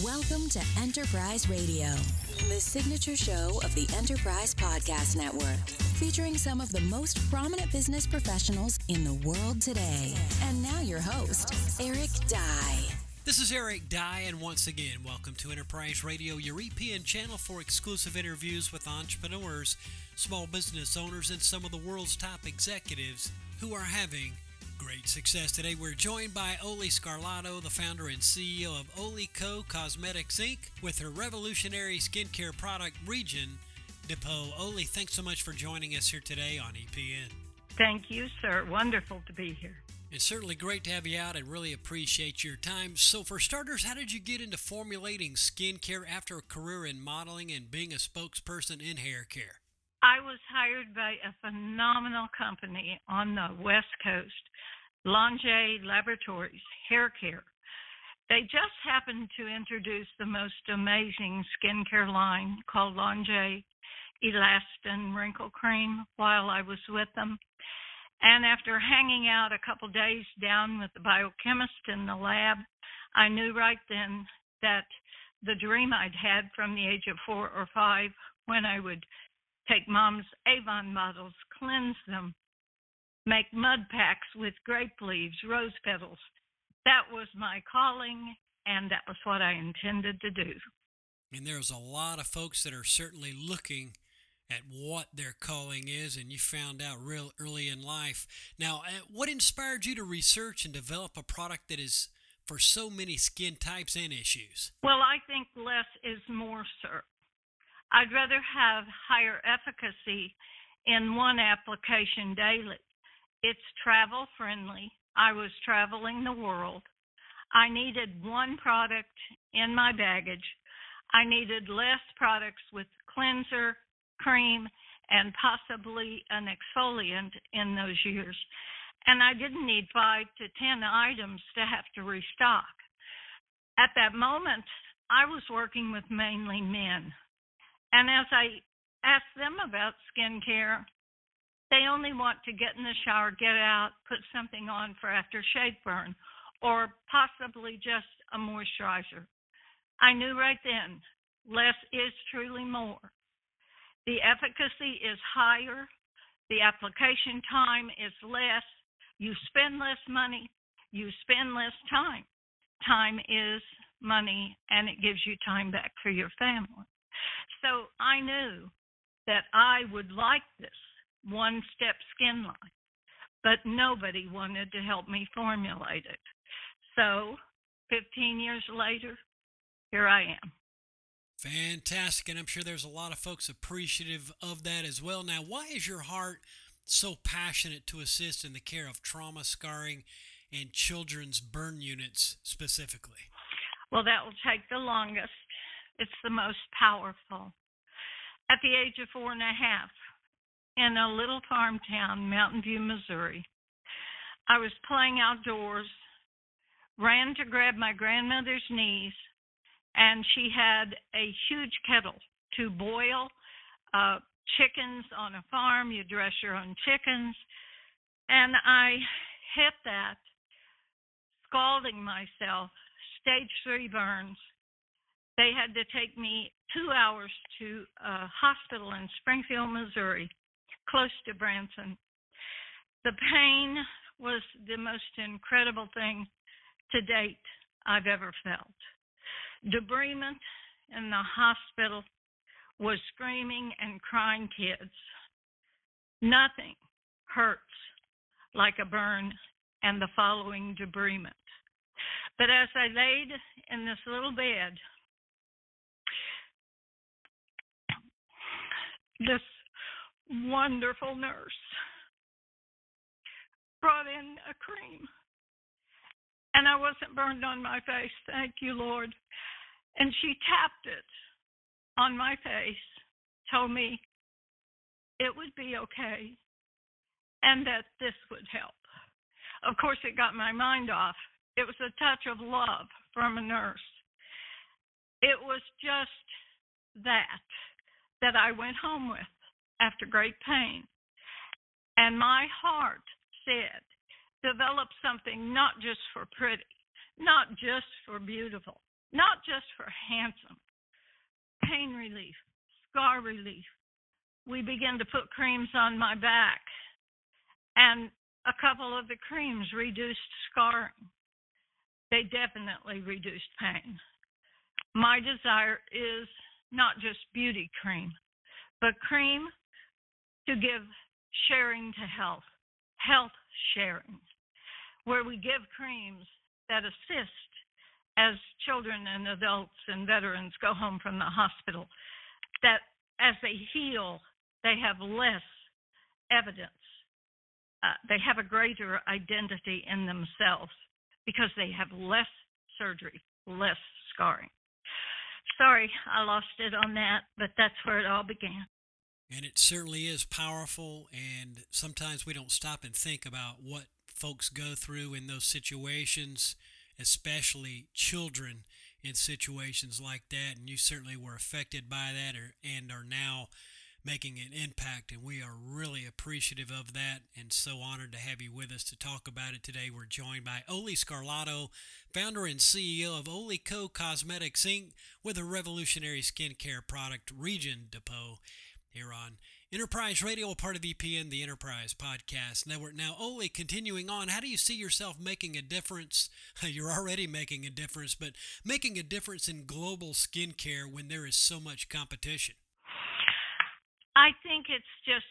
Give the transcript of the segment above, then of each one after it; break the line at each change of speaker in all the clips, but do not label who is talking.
Welcome to Enterprise Radio, the signature show of the Enterprise Podcast Network, featuring some of the most prominent business professionals in the world today. And now your host, Eric Dye.
This is Eric Dye, and once again, welcome to Enterprise Radio, your EPN channel for exclusive interviews with entrepreneurs, small business owners, and some of the world's top executives who are having great success. Today we're joined by Oli Scarlato, the founder and CEO of Oli Co. Cosmetics Inc. with her revolutionary skincare product Regen Depot. Oli, thanks so much for joining us here today on EPN.
Thank you, sir. Wonderful to be here.
It's certainly great to have you out and really appreciate your time. So for starters, how did you get into formulating skincare after a career in modeling and being a spokesperson in hair care?
I was hired by a phenomenal company on the West Coast, Lange Laboratories Hair Care. They just happened to introduce the most amazing skincare line called Lange Elastin Wrinkle Cream while I was with them. And after hanging out a couple days down with the biochemist in the lab, I knew right then that the dream I'd had from the age of 4 or 5 when I would take Mom's Avon bottles, cleanse them, make mud packs with grape leaves, rose petals. That was my calling, and that was what I intended to do.
And there's a lot of folks that are certainly looking at what their calling is, and you found out real early in life. Now, what inspired you to research and develop a product that is for so many skin types and issues?
Well, I think less is more, sir. I'd rather have higher efficacy in one application daily. It's travel friendly. I was traveling the world. I needed one product in my baggage. I needed less products with cleanser, cream, and possibly an exfoliant in those years. And I didn't need 5 to 10 items to have to restock. At that moment, I was working with mainly men. And as I asked them about skincare, they only want to get in the shower, get out, put something on for aftershave burn, or possibly just a moisturizer. I knew right then, less is truly more. The efficacy is higher. The application time is less. You spend less money. You spend less time. Time is money, and it gives you time back for your family. So I knew that I would like this one-step skin line, but nobody wanted to help me formulate it. So 15 years later, here I am.
Fantastic, and I'm sure there's a lot of folks appreciative of that as well. Now, why is your heart so passionate to assist in the care of trauma, scarring, and children's burn units specifically?
Well, that will take the longest. It's the most powerful. At the age of 4 and a half, in a little farm town, Mountain View, Missouri, I was playing outdoors, ran to grab my grandmother's knees, and she had a huge kettle to boil chickens on a farm. You dress your own chickens. And I hit that, scalding myself, stage 3 burns. They had to take me 2 hours to a hospital in Springfield, Missouri, close to Branson. The pain was the most incredible thing to date I've ever felt. Debridement in the hospital was screaming and crying kids. Nothing hurts like a burn and the following debridement. But as I laid in this little bed, this wonderful nurse brought in a cream, and I wasn't burned on my face, thank you, Lord. And she tapped it on my face, told me it would be okay, and that this would help. Of course, it got my mind off. It was a touch of love from a nurse. It was just that I went home with after great pain. And my heart said, develop something not just for pretty, not just for beautiful, not just for handsome, pain relief, scar relief. We began to put creams on my back, and a couple of the creams reduced scarring. They definitely reduced pain. My desire is not just beauty cream, but cream to give sharing to health, health sharing, where we give creams that assist as children and adults and veterans go home from the hospital, that as they heal, they have less evidence. They have a greater identity in themselves because they have less surgery, less scarring. Sorry, I lost it on that, but that's where it all began.
And it certainly is powerful, and sometimes we don't stop and think about what folks go through in those situations, especially children in situations like that, and you certainly were affected by that and are now making an impact, and we are really appreciative of that and so honored to have you with us to talk about it today. We're joined by Ole Scarlato, founder and CEO of Oleco Cosmetics, Inc., with a revolutionary skincare product, Regen Depot, here on Enterprise Radio, a part of EPN, the Enterprise Podcast Network. Now, Ole, continuing on, how do you see yourself making a difference? You're already making a difference, but making a difference in global skincare when there is so much competition?
I think it's just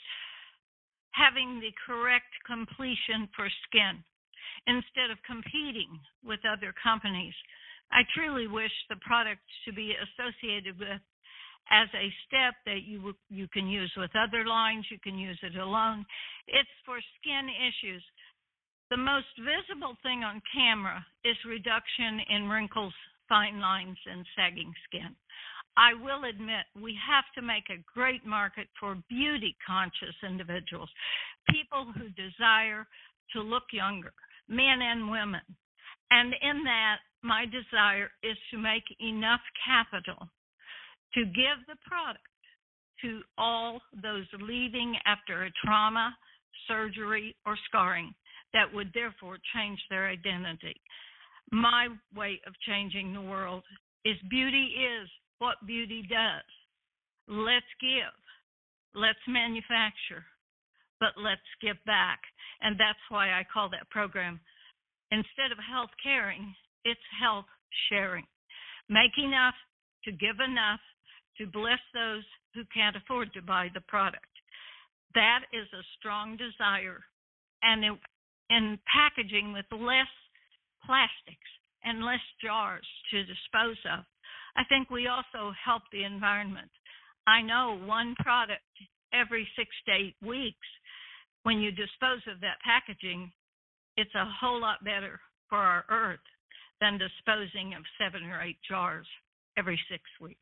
having the correct completion for skin instead of competing with other companies. I truly wish the product to be associated with as a step that you can use with other lines. You can use it alone. It's for skin issues. The most visible thing on camera is reduction in wrinkles, fine lines, and sagging skin. I will admit we have to make a great market for beauty-conscious individuals, people who desire to look younger, men and women. And in that, my desire is to make enough capital to give the product to all those leaving after a trauma, surgery, or scarring that would therefore change their identity. My way of changing the world is beauty is what beauty does. Let's give. Let's manufacture. But let's give back. And that's why I call that program, instead of health caring, it's health sharing. Make enough to give enough to bless those who can't afford to buy the product. That is a strong desire. And in packaging with less plastics and less jars to dispose of, I think we also help the environment. I know one product every 6 to 8 weeks, when you dispose of that packaging, it's a whole lot better for our earth than disposing of 7 or 8 jars every 6 weeks.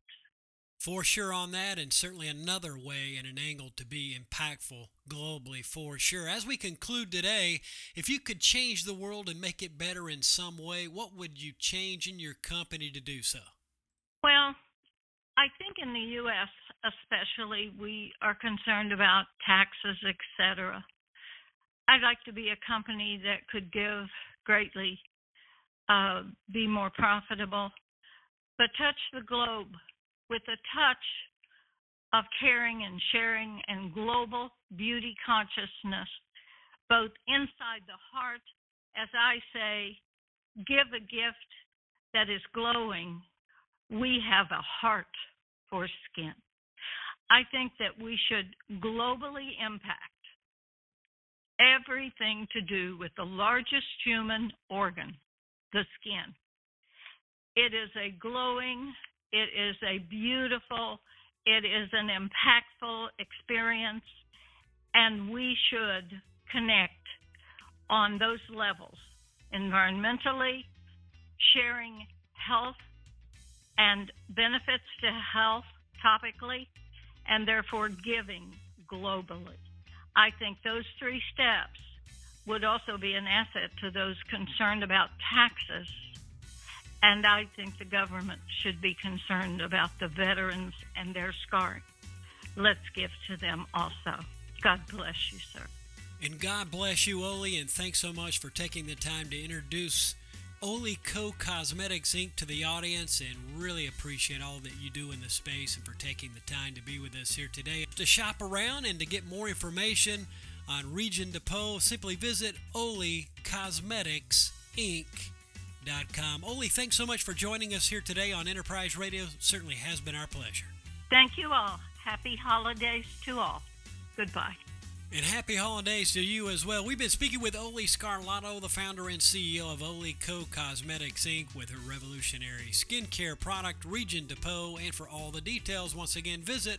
For sure on that, and certainly another way and an angle to be impactful globally, for sure. As we conclude today, if you could change the world and make it better in some way, what would you change in your company to do so?
Well, I think in the U.S. especially, we are concerned about taxes, etc. I'd like to be a company that could give greatly, be more profitable, but touch the globe with a touch of caring and sharing and global beauty consciousness, both inside the heart, as I say, give a gift that is glowing. We have a heart for skin. I think that we should globally impact everything to do with the largest human organ, the skin. It is a glowing, it is a beautiful, it is an impactful experience, and we should connect on those levels, environmentally, sharing health and benefits to health topically, and therefore giving globally. I think those 3 steps would also be an asset to those concerned about taxes, and I think the government should be concerned about the veterans and their scarring. Let's give to them also. God bless you, sir.
And God bless you, Ole, and thanks so much for taking the time to introduce Olico Cosmetics Inc. to the audience, and really appreciate all that you do in this space and for taking the time to be with us here today. To shop around and to get more information on Region Depot, simply visit olicosmeticsinc.com. Oli, thanks so much for joining us here today on Enterprise Radio. Certainly has been our pleasure.
Thank you all. Happy holidays to all. Goodbye.
And happy holidays to you as well. We've been speaking with Oli Scarlato, the founder and CEO of Olico Cosmetics Inc., with her revolutionary skincare product, Region Depot. And for all the details, once again, visit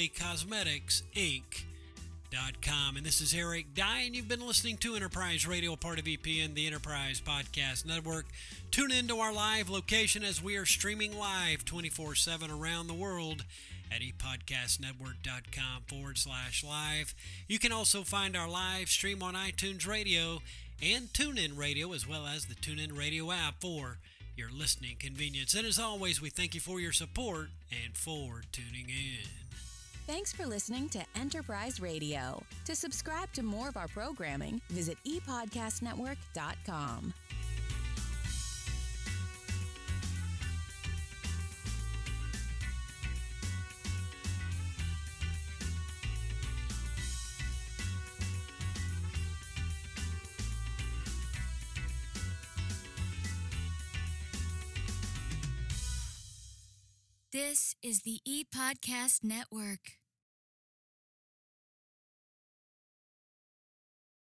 olicosmeticsinc.com. And this is Eric Dye, and you've been listening to Enterprise Radio, part of EPN, the Enterprise Podcast Network. Tune into our live location as we are streaming live 24/7 around the world at epodcastnetwork.com/live. You can also find our live stream on iTunes Radio and TuneIn Radio, as well as the TuneIn Radio app for your listening convenience. And as always, we thank you for your support and for tuning in.
Thanks for listening to Enterprise Radio. To subscribe to more of our programming, visit epodcastnetwork.com.
This is the ePodcast Network.